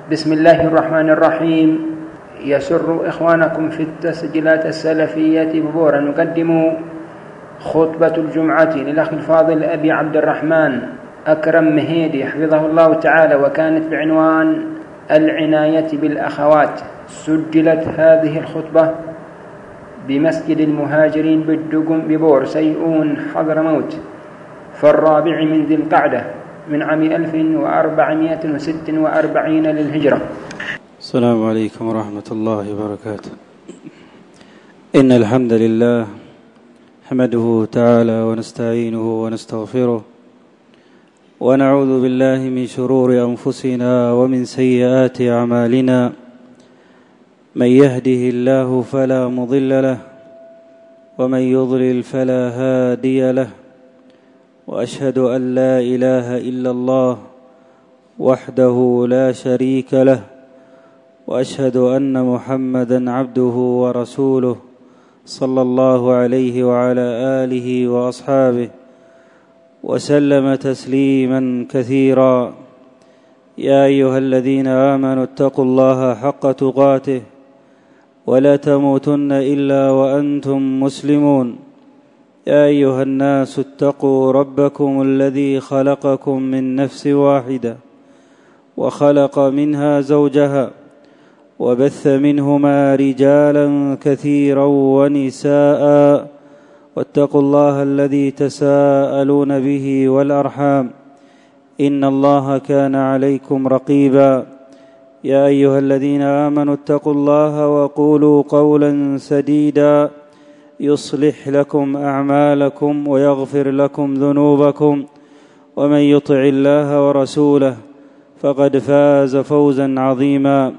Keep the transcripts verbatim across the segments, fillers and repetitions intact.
بسم الله الرحمن الرحيم. يسر إخوانكم في التسجيلات السلفية ببورا نقدم خطبة الجمعة للأخ الفاضل أبي عبد الرحمن أكرم مهيدي حفظه الله تعالى، وكانت بعنوان العناية بالأخوات. سجلت هذه الخطبة بمسجد المهاجرين بالدقم ببور سيئون حضرموت في الرابع من ذي القعدة من عام ألف وأربعمائة وستة وأربعين للهجرة. السلام عليكم ورحمة الله وبركاته. إن الحمد لله نحمده تعالى ونستعينه ونستغفره، ونعوذ بالله من شرور أنفسنا ومن سيئات أعمالنا. من يهده الله فلا مضل له، ومن يضلل فلا هادي له، وأشهد أن لا إله إلا الله وحده لا شريك له، وأشهد أن محمدًا عبده ورسوله صلى الله عليه وعلى آله وأصحابه وسلم تسليمًا كثيرا. يا أيها الذين آمنوا اتقوا الله حق تقاته ولا تموتن إلا وأنتم مسلمون. يا أيها الناس اتقوا ربكم الذي خلقكم من نفس واحدة وخلق منها زوجها وبث منهما رجالا كثيرا ونساء، واتقوا الله الذي تساءلون به والأرحام إن الله كان عليكم رقيبا. يا أيها الذين آمنوا اتقوا الله وقولوا قولا سديدا يصلح لكم أعمالكم ويغفر لكم ذنوبكم، ومن يطع الله ورسوله فقد فاز فوزا عظيما.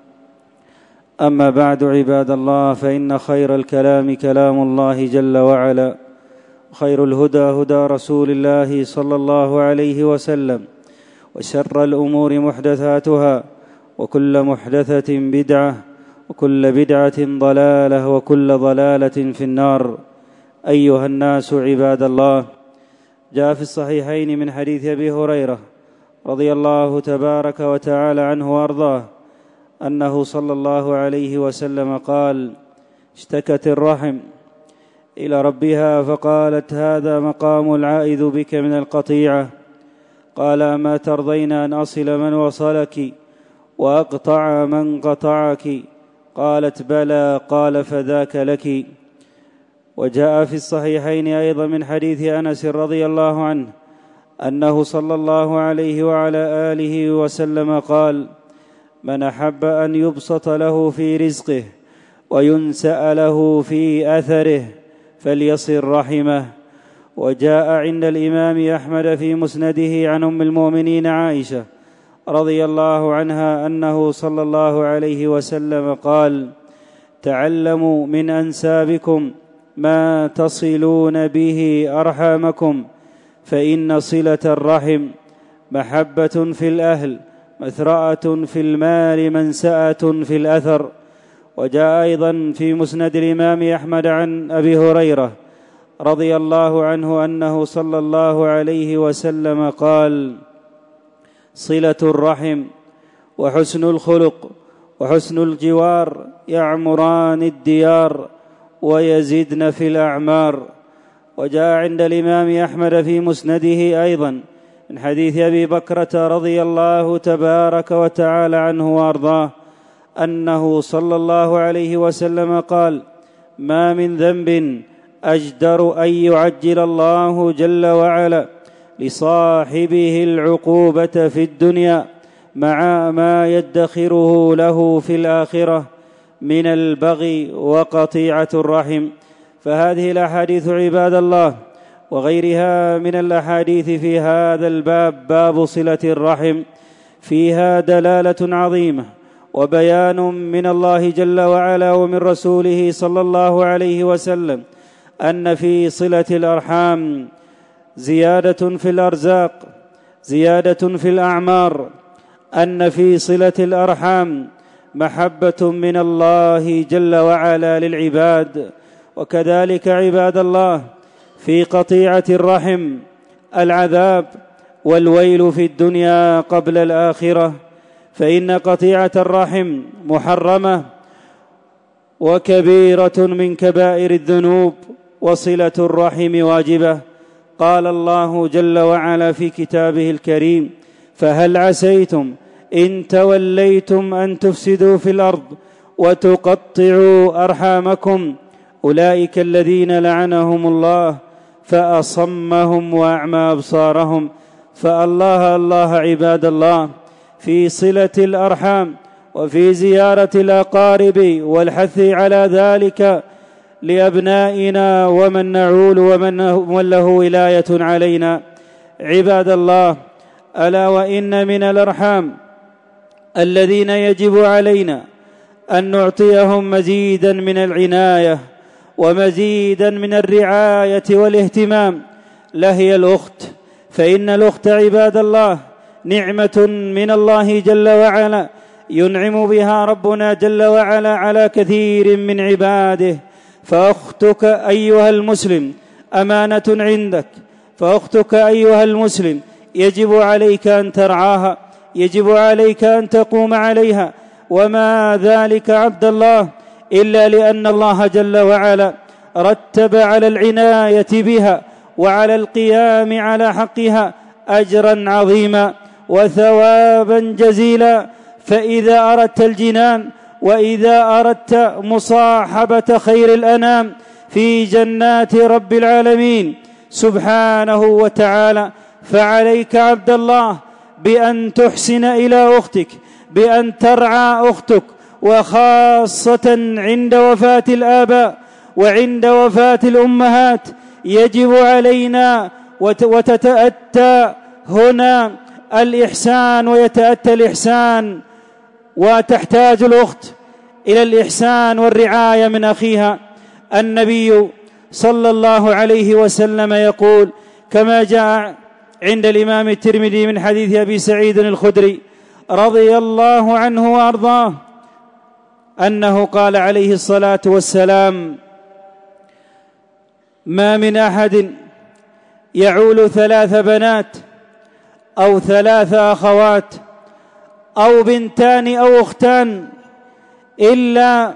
أما بعد، عباد الله، فإن خير الكلام كلام الله جل وعلا، وخير الهدى هدى رسول الله صلى الله عليه وسلم، وشر الأمور محدثاتها، وكل محدثة بدعة، وكل بدعة ضلالة، وكل ضلالة في النار. أيها الناس عباد الله، جاء في الصحيحين من حديث أبي هريرة رضي الله تبارك وتعالى عنه وأرضاه أنه صلى الله عليه وسلم قال: اشتكت الرحم إلى ربها فقالت: هذا مقام العائذ بك من القطيعة. قال: أما ترضين أن أصل من وصلك وأقطع من قطعك؟ قالت: بلى. قال: فذاك لك. وجاء في الصحيحين أيضا من حديث أنس رضي الله عنه أنه صلى الله عليه وعلى آله وسلم قال: من أحب أن يبسط له في رزقه وينسأ له في أثره فليصل رحمه. وجاء عند الإمام أحمد في مسنده عن أم المؤمنين عائشة رضي الله عنها أنه صلى الله عليه وسلم قال: تعلموا من أنسابكم ما تصلون به أرحامكم، فإن صلة الرحم محبة في الأهل، مثرأة في المال، منسأة في الأثر. وجاء أيضا في مسند الإمام أحمد عن أبي هريرة رضي الله عنه أنه صلى الله عليه وسلم قال: صلة الرحم وحسن الخلق وحسن الجوار يعمران الديار ويزدن في الأعمار. وجاء عند الإمام أحمد في مسنده أيضا من حديث أبي بكرة رضي الله تبارك وتعالى عنه وأرضاه أنه صلى الله عليه وسلم قال: ما من ذنب أجدر أن يعجل الله جل وعلا لصاحبه العقوبة في الدنيا مع ما يدخره له في الآخرة من البغي وقطيعة الرحم. فهذه الأحاديث عباد الله وغيرها من الأحاديث في هذا الباب، باب صلة الرحم، فيها دلالة عظيمة وبيان من الله جل وعلا ومن رسوله صلى الله عليه وسلم أن في صلة الأرحام زيادة في الأرزاق، زيادة في الأعمار، أن في صلة الأرحام محبة من الله جل وعلا للعباد. وكذلك عباد الله في قطيعة الرحم العذاب والويل في الدنيا قبل الآخرة، فإن قطيعة الرحم محرمة وكبيرة من كبائر الذنوب، وصلة الرحم واجبة. قال الله جل وعلا في كتابه الكريم: فهل عسيتم إن توليتم أن تفسدوا في الأرض وتقطعوا أرحامكم أولئك الذين لعنهم الله فأصمهم وأعمى أبصارهم. فالله الله عباد الله في صلة الأرحام وفي زيارة الأقارب والحث على ذلك لأبنائنا ومن نعول ومن له ولاية علينا. عباد الله، ألا وإن من الأرحام الذين يجب علينا أن نعطيهم مزيدا من العناية ومزيدا من الرعاية والاهتمام لهي الأخت. فإن الأخت عباد الله نعمة من الله جل وعلا ينعم بها ربنا جل وعلا على كثير من عباده. فأختك أيها المسلم أمانة عندك، فأختك أيها المسلم يجب عليك أن ترعاها، يجب عليك أن تقوم عليها. وما ذلك عبد الله إلا لأن الله جل وعلا رتب على العناية بها وعلى القيام على حقها أجرا عظيما وثوابا جزيلا. فإذا أردت الجنان وإذا أردت مصاحبة خير الأنام في جنات رب العالمين سبحانه وتعالى، فعليك عبد الله بأن تحسن إلى أختك، بأن ترعى أختك، وخاصة عند وفاة الآباء وعند وفاة الأمهات يجب علينا وتتأتى هنا الإحسان ويتأتى الإحسان، وتحتاج الأخت إلى الإحسان والرعاية من أخيها. النبي صلى الله عليه وسلم يقول كما جاء عند الإمام الترمذي من حديث أبي سعيد الخدري رضي الله عنه وأرضاه أنه قال عليه الصلاة والسلام: ما من أحد يعول ثلاث بنات أو ثلاث أخوات أو بنتان أو أختان إلا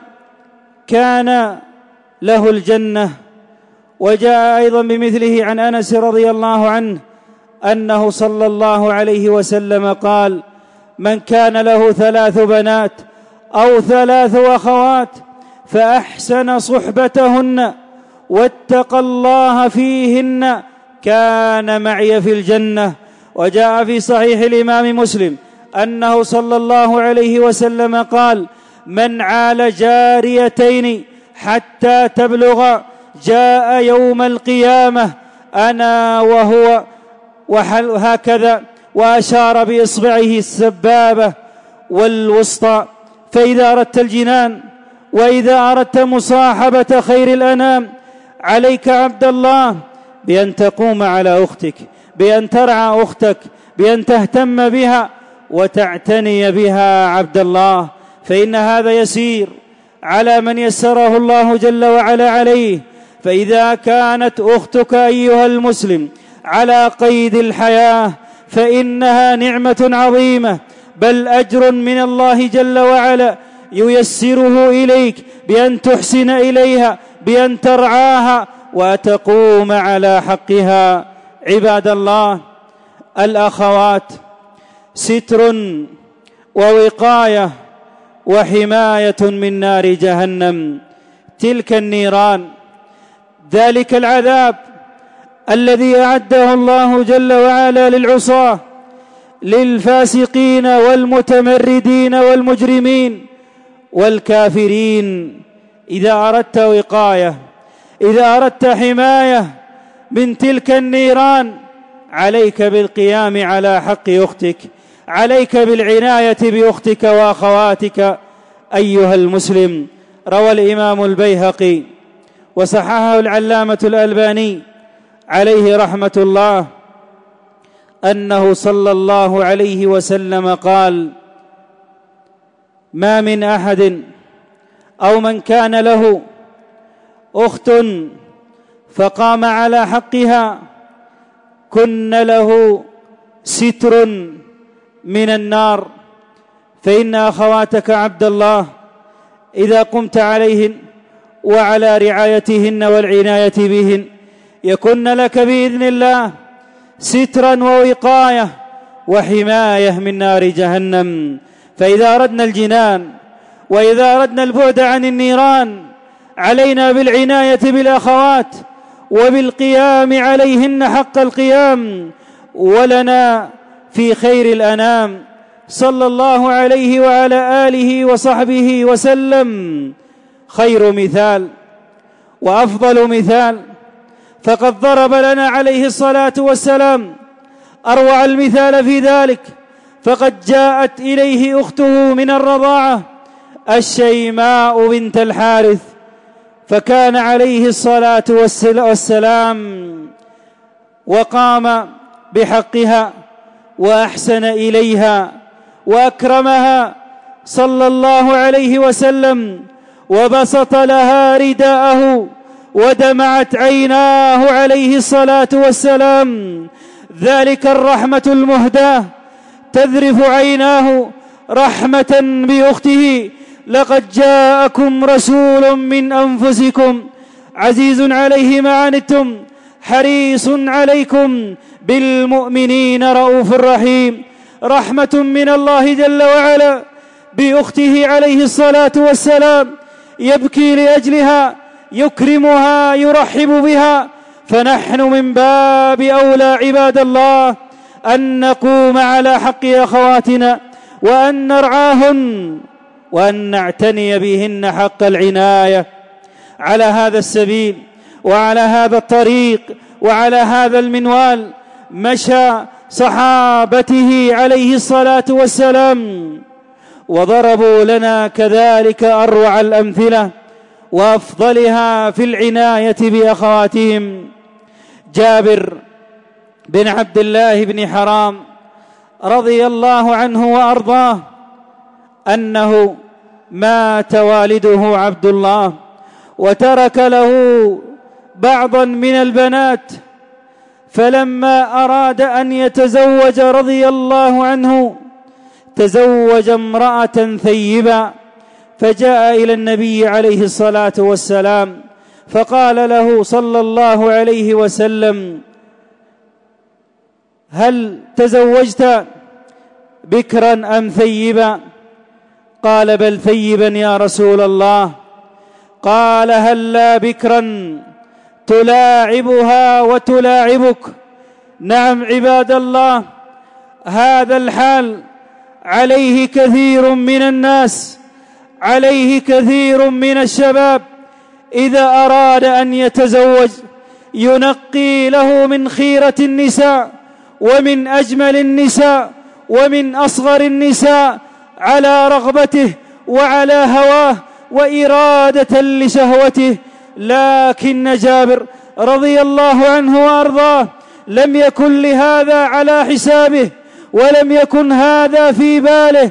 كان له الجنة. وجاء أيضا بمثله عن أنس رضي الله عنه أنه صلى الله عليه وسلم قال: من كان له ثلاث بنات أو ثلاث أخوات فأحسن صحبتهن واتقى الله فيهن كان معي في الجنة. وجاء في صحيح الإمام مسلم أنه صلى الله عليه وسلم قال: من عال جاريتين حتى تبلغ جاء يوم القيامة أنا وهو وهكذا، وأشار بإصبعه السبابة والوسطى. فإذا أردت الجنان وإذا أردت مصاحبة خير الأنام عليك عبد الله بأن تقوم على أختك، بأن ترعى أختك، بأن تهتم بها وتعتني بها عبد الله، فإن هذا يسير على من يسره الله جل وعلا عليه. فإذا كانت أختك أيها المسلم على قيد الحياة فإنها نعمة عظيمة، بل أجر من الله جل وعلا ييسره إليك بأن تحسن إليها، بأن ترعاها وتقوم على حقها. عباد الله، الأخوات ستر ووقاية وحماية من نار جهنم. تلك النيران، ذلك العذاب الذي أعده الله جل وعلا للعصاة، للفاسقين والمتمردين والمجرمين والكافرين. إذا أردت وقاية، إذا أردت حماية من تلك النيران عليك بالقيام على حق أختك، عليك بالعناية بأختك وأخواتك أيها المسلم. روى الإمام البيهقي وصححه العلامة الألباني عليه رحمة الله أنه صلى الله عليه وسلم قال: ما من أحد أو من كان له أخت فقام على حقها كن له ستر من النار. فإن أخواتك عبد الله إذا قمت عليهن وعلى رعايتهن والعناية بهن يكن لك بإذن الله سترا ووقاية وحماية من نار جهنم. فإذا أردنا الجنان وإذا أردنا البعد عن النيران علينا بالعناية بالأخوات وبالقيام عليهن حق القيام. ولنا في خير الأنام صلى الله عليه وعلى آله وصحبه وسلم خير مثال وأفضل مثال، فقد ضرب لنا عليه الصلاة والسلام أروع المثال في ذلك، فقد جاءت إليه أخته من الرضاعة الشيماء بنت الحارث، فكان عليه الصلاة والسلام وقام بحقها وأحسن إليها وأكرمها صلى الله عليه وسلم، وبسط لها رداءه ودمعت عيناه عليه الصلاة والسلام. ذلك الرحمة المهداة تذرف عيناه رحمة بأخته. لقد جاءكم رسول من أنفسكم عزيز عليه ما عنتم حريص عليكم بالمؤمنين رؤوف رحيم. رحمة من الله جل وعلا بأخته عليه الصلاة والسلام، يبكي لأجلها، يكرمها، يرحب بها. فنحن من باب أولى عباد الله أن نقوم على حق أخواتنا وأن نرعاهن وأن نعتني بهن حق العناية. على هذا السبيل وعلى هذا الطريق وعلى هذا المنوال مشى صحابته عليه الصلاة والسلام، وضربوا لنا كذلك أروع الأمثلة وأفضلها في العناية بأخواتهم. جابر بن عبد الله بن حرام رضي الله عنه وأرضاه أنه مات والده عبد الله وترك له بعضا من البنات، فلما أراد أن يتزوج رضي الله عنه تزوج امرأة ثيبة، فجاء إلى النبي عليه الصلاة والسلام فقال له صلى الله عليه وسلم: هل تزوجت بكرا أم ثيبا؟ قال: بل ثيبا يا رسول الله. قال: هلا بكرا تلاعبها وتلاعبك. نعم عباد الله، هذا الحال عليه كثير من الناس، عليه كثير من الشباب إذا أراد أن يتزوج ينقي له من خيرة النساء ومن أجمل النساء ومن أصغر النساء على رغبته وعلى هواه وإرادة لشهوته. لكن جابر رضي الله عنه وأرضاه لم يكن لهذا على حسابه ولم يكن هذا في باله،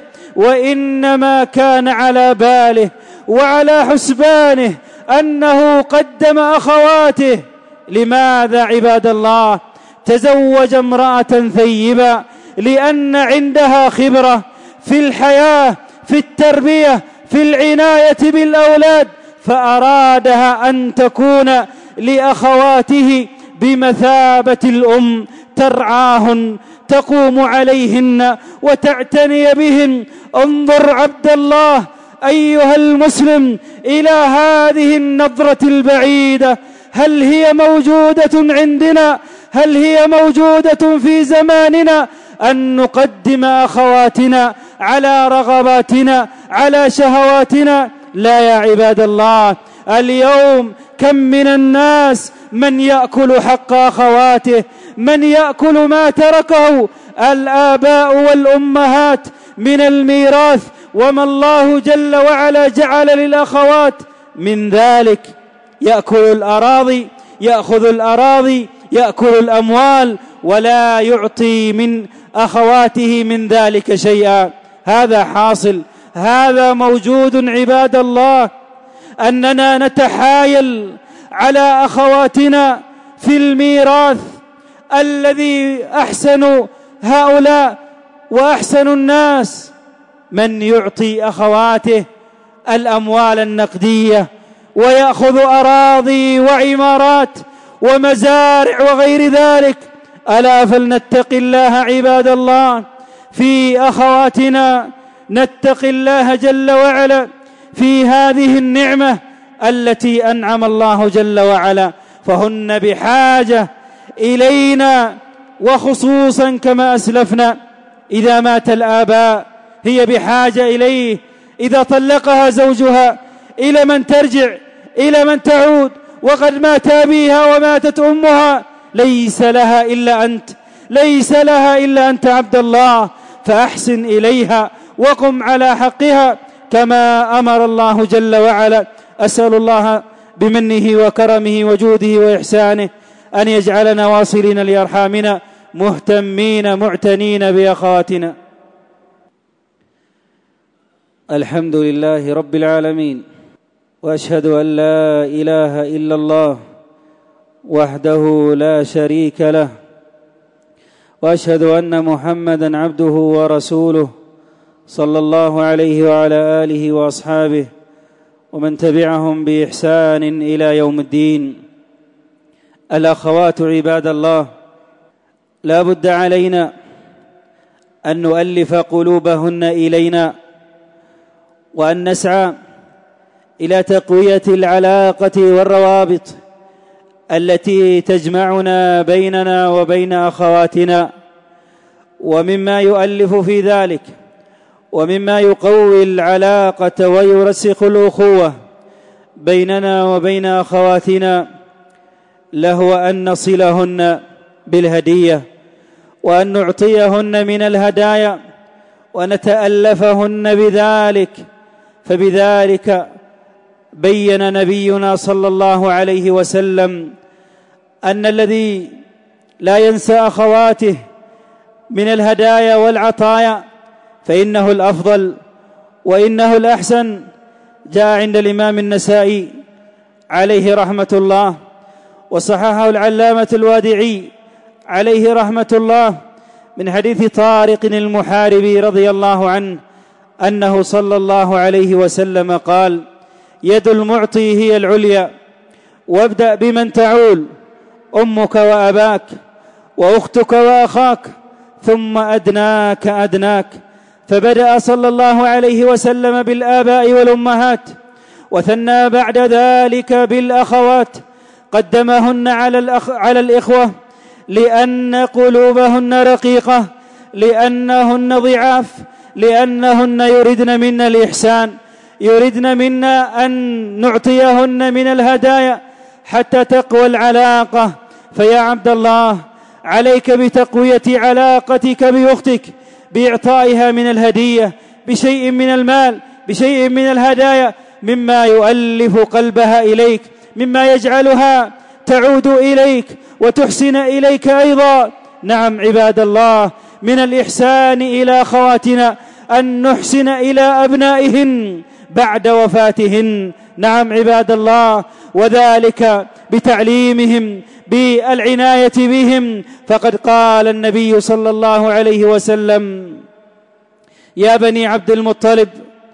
وإنما كان على باله وعلى حسبانه أنه قدم أخواته. لماذا عباد الله؟ تزوج امرأة ثيبة لأن عندها خبرة في الحياة، في التربية، في العناية بالأولاد، فأرادها أن تكون لأخواته بمثابة الأم، ترعاهن، تقوم عليهن وتعتني بهن. انظر عبد الله أيها المسلم إلى هذه النظرة البعيدة، هل هي موجودة عندنا؟ هل هي موجودة في زماننا أن نقدم أخواتنا على رغباتنا، على شهواتنا؟ لا يا عباد الله. اليوم كم من الناس من يأكل حق أخواته، من يأكل ما تركه الآباء والأمهات من الميراث وما الله جل وعلا جعل للأخوات من ذلك. يأكل الأراضي، يأخذ الأراضي، يأكل الأموال، ولا يعطي من أخواته من ذلك شيئا. هذا حاصل، هذا موجود عباد الله، أننا نتحايل على أخواتنا في الميراث الذي أحسن هؤلاء وأحسن الناس من يعطي أخواته الأموال النقدية ويأخذ أراضي وعمارات ومزارع وغير ذلك. ألا فلنتق الله عباد الله في أخواتنا، نتق الله جل وعلا في هذه النعمة التي أنعم الله جل وعلا، فهن بحاجة إلينا، وخصوصا كما أسلفنا إذا مات الآباء هي بحاجة إليه. إذا طلقها زوجها إلى من ترجع؟ إلى من تعود؟ وقد مات أبيها وماتت أمها، ليس لها إلا أنت، ليس لها إلا أنت عبد الله، فأحسن إليها وقم على حقها كما أمر الله جل وعلا. أسأل الله بمنه وكرمه وجوده وإحسانه أن يجعلنا واصلين لأرحامنا مهتمين معتنين بأخواتنا. الحمد لله رب العالمين، وأشهد أن لا إله إلا الله وحده لا شريك له، وأشهد أن محمدًا عبده ورسوله صلى الله عليه وعلى آله وأصحابه ومن تبعهم بإحسان إلى يوم الدين. الأخوات عباد الله، لا بد علينا أن نؤلف قلوبهن إلينا، وأن نسعى إلى تقوية العلاقة والروابط التي تجمعنا بيننا وبين أخواتنا. ومما يؤلف في ذلك ومما يقوي العلاقة ويرسخ الأخوة بيننا وبين أخواتنا لهو أن نصلهن بالهدية، وأن نعطيهن من الهدايا، ونتألفهن بذلك. فبذلك بين نبينا صلى الله عليه وسلم أن الذي لا ينسى أخواته من الهدايا والعطايا فإنه الأفضل وإنه الأحسن. جاء عند الإمام النسائي عليه رحمة الله، وصححه العلامة الوادعي عليه رحمة الله، من حديث طارق المحاربي رضي الله عنه أنه صلى الله عليه وسلم قال: يد المعطي هي العليا، وابدأ بمن تعول، أمك وأباك وأختك وأخاك، ثم أدناك أدناك. فبدأ صلى الله عليه وسلم بالآباء والأمهات، وثنى بعد ذلك بالأخوات، قدمهن على, الأخ على الإخوة لأن قلوبهن رقيقة، لأنهن ضعاف، لأنهن يردن منا الإحسان، يردن منا أن نعطيهن من الهدايا حتى تقوى العلاقة. فيا عبد الله، عليك بتقوية علاقتك بأختك بإعطائها من الهدية بشيء من المال، بشيء من الهدايا، مما يؤلف قلبها إليك، مما يجعلها تعود إليك وتحسن إليك أيضا. نعم عباد الله، من الإحسان إلى أخواتنا أن نحسن إلى أبنائهن بعد وفاتهن. نعم عباد الله، وذلك بتعليمهم، بالعناية بهم. فقد قال النبي صلى الله عليه وسلم: يا بني عبد المطلب،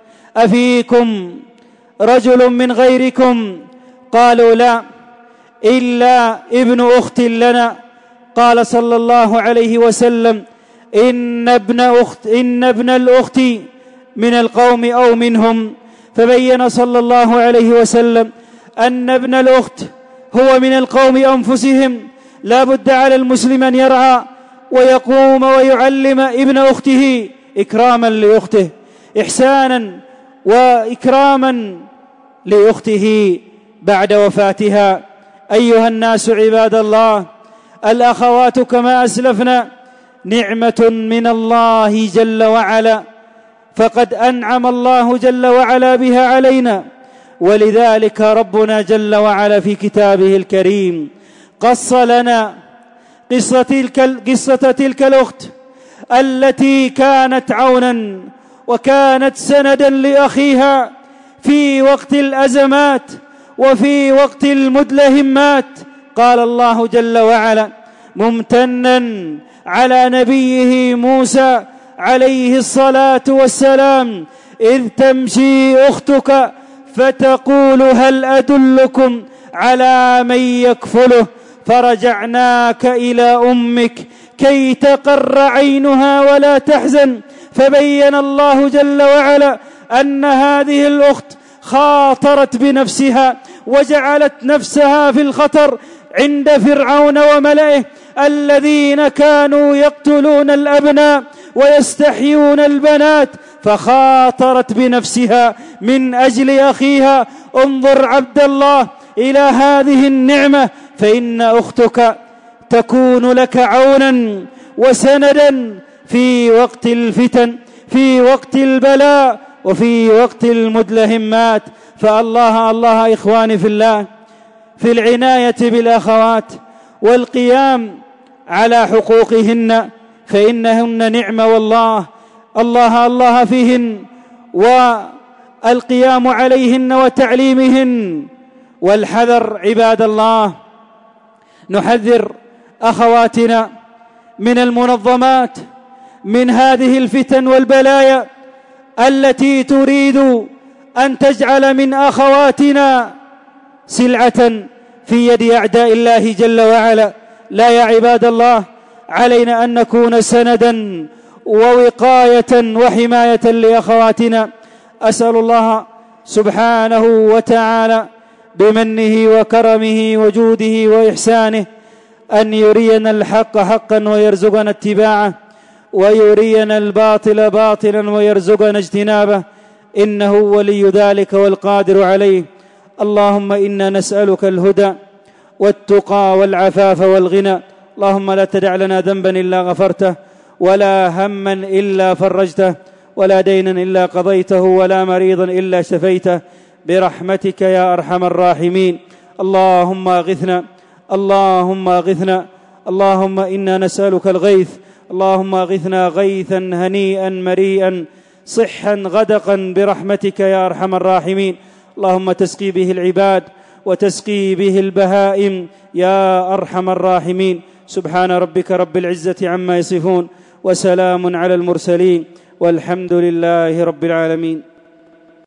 أفيكم رجل من غيركم؟ قالوا: لا، إلا ابن أخت لنا. قال صلى الله عليه وسلم: إن ابن أخت إن ابن الأخت من القوم أو منهم. فبين صلى الله عليه وسلم أن ابن الأخت هو من القوم أنفسهم. لا بد على المسلم أن يرعى ويقوم ويعلم ابن أخته إكراما لأخته، إحسانا وإكراما لأخته بعد وفاتها. أيها الناس عباد الله، الأخوات كما أسلفنا نعمة من الله جل وعلا، فقد أنعم الله جل وعلا بها علينا. ولذلك ربنا جل وعلا في كتابه الكريم قص لنا قصة تلك, قصة تلك الأخت التي كانت عونا وكانت سندا لأخيها في وقت الأزمات وفي وقت المدلهمات. قال الله جل وعلا ممتنا على نبيه موسى عليه الصلاة والسلام: إذ تمشي أختك فتقول هل أدلكم على من يكفله، فرجعناك إلى أمك كي تقر عينها ولا تحزن. فبين الله جل وعلا أن هذه الأخت خاطرت بنفسها وجعلت نفسها في الخطر عند فرعون وملئه الذين كانوا يقتلون الأبناء ويستحيون البنات، فخاطرت بنفسها من أجل أخيها. انظر عبد الله إلى هذه النعمة، فإن أختك تكون لك عونا وسندا في وقت الفتن، في وقت البلاء، وفي وقت المدلهمات. فالله الله إخواني في الله في العناية بالأخوات والقيام على حقوقهن، فإنهن نعمة والله، الله الله فيهن، والقيام عليهن وتعليمهن. والحذر عباد الله، نحذر أخواتنا من المنظمات، من هذه الفتن والبلايا التي تريد أن تجعل من أخواتنا سلعة في يد أعداء الله جل وعلا. لا يا عباد الله، علينا أن نكون سندا ووقاية وحماية لأخواتنا. أسأل الله سبحانه وتعالى بمنه وكرمه وجوده وإحسانه أن يرينا الحق حقا ويرزقنا اتباعه، ويرينا الباطل باطلا ويرزقنا اجتنابه، إنه ولي ذلك والقادر عليه. اللهم إنا نسألك الهدى والتقى والعفاف والغنى. اللهم لا تدع لنا ذنبا إلا غفرته، ولا هما إلا فرجته، ولا دينا إلا قضيته، ولا مريضا إلا شفيته، برحمتك يا أرحم الراحمين. اللهم أغثنا، اللهم أغثنا، اللهم إنا نسألك الغيث. اللهم أغثنا غيثا هنيئا مريئا صحا غدقا برحمتك يا أرحم الراحمين. اللهم تسقي به العباد وتسقي به البهائم يا أرحم الراحمين. سبحان ربك رب العزة عما يصفون، وسلام على المرسلين، والحمد لله رب العالمين.